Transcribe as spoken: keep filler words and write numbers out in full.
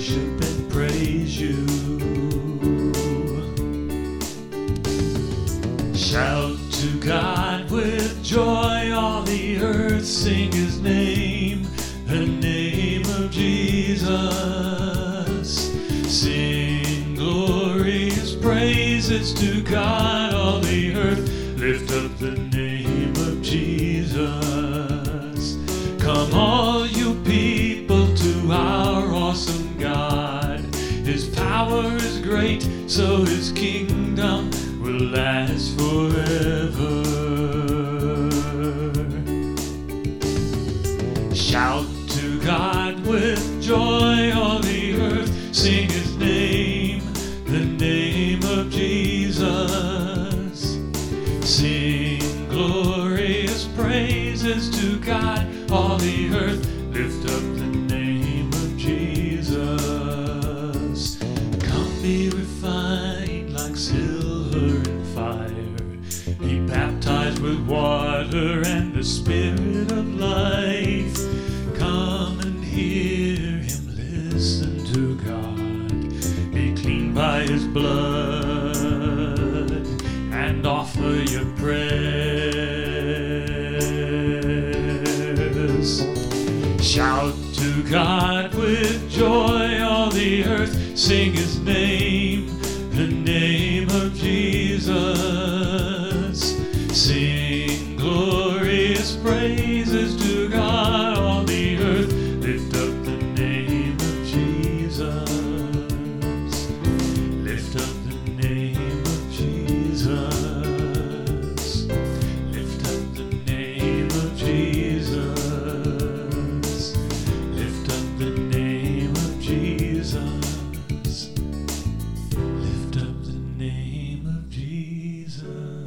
worship and praise you. Shout to God with joy, all the earth sing his name, the name of Jesus. Sing glorious praises to God, all the earth lift up the name of Jesus. Come all you people to our awesome God. His power is great, so his kingdom will last forever. Shout to God with joy, all the earth sing his name, the name of Jesus. Sing glorious praises to God, all the earth lift up the name of Jesus. Come be refined like silver and fire, be baptized with water and the Spirit of life. Come and hear him, listen to God, be clean by his blood, and offer your prayers. Shout to God with joy, all the earth sing his name, the name of Jesus. Sing glorious praises to God, all the earth lift up the name of Jesus. Lift up the name of Jesus. Lift up the name of Jesus. Lift up the name of Jesus. Lift up the name of Jesus.